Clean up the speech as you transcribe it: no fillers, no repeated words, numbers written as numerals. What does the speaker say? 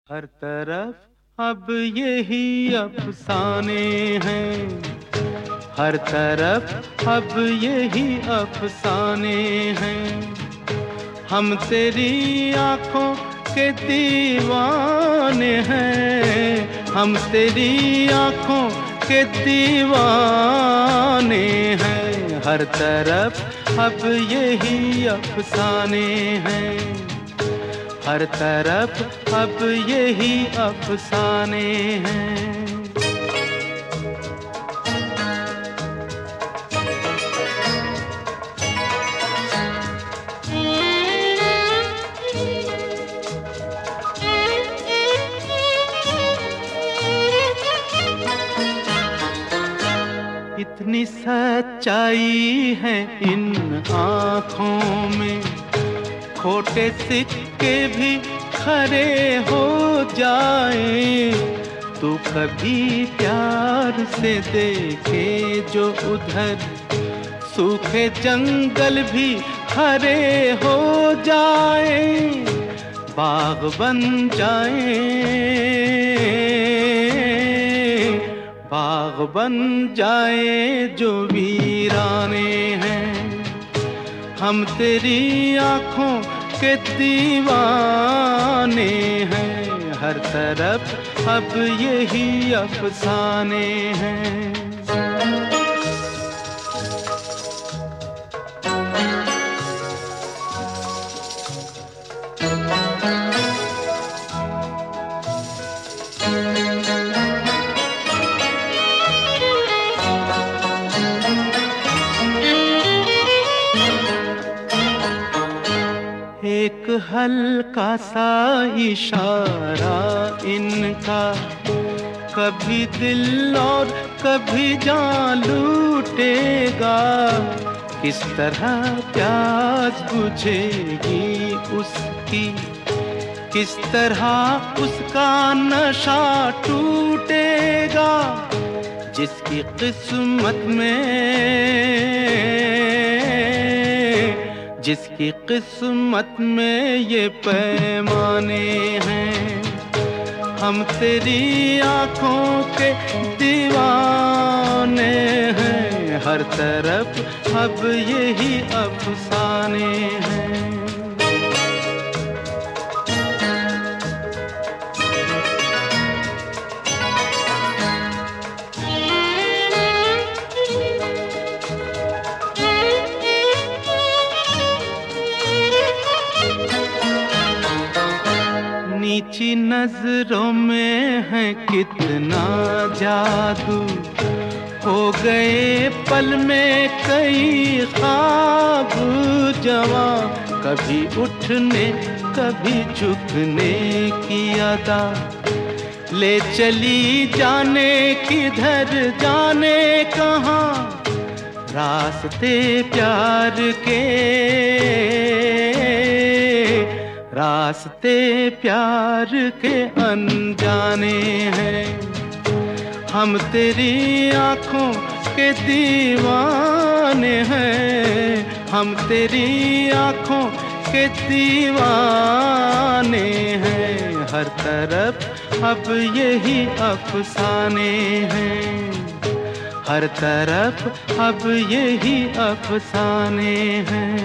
हर तरफ अब यही अफसाने हैं, हर तरफ अब यही अफसाने हैं। हम तेरी आँखों के दीवाने हैं, हम तेरी आँखों के दीवाने हैं। हर तरफ अब यही अफसाने हैं, हर तरफ अब यही अफसाने हैं। इतनी सच्चाई है इन आँखों में, खोटे सिक्के भी खरे हो जाए। तू कभी प्यार से देखे जो उधर, सूखे जंगल भी हरे हो जाए। बाग बन जाए, बाग बन जाए जो वीराने हैं। हम तेरी आँखों के दीवाने हैं, हर तरफ अब यही अफसाने हैं। एक हल्का सा इशारा इनका, कभी दिल और कभी जान लूटेगा। किस तरह प्यास बुझेगी उसकी, किस तरह उसका नशा टूटेगा। जिसकी किस्मत में, जिसकी किस्मत में ये पैमाने हैं। हम तेरी आँखों के दीवाने हैं, हर तरफ अब यही अफसाने हैं। नीची नजरों में है कितना जादू, हो गए पल में कई ख्वाब जवां। कभी उठने कभी झुकने की अदा, ले चली जाने किधर जाने कहाँ। रास्ते प्यार के, रास्ते प्यार के अनजाने हैं। हम तेरी आँखों के दीवाने हैं, हम तेरी आँखों के दीवाने हैं। हर तरफ अब यही अफसाने हैं, हर तरफ अब यही अफसाने हैं।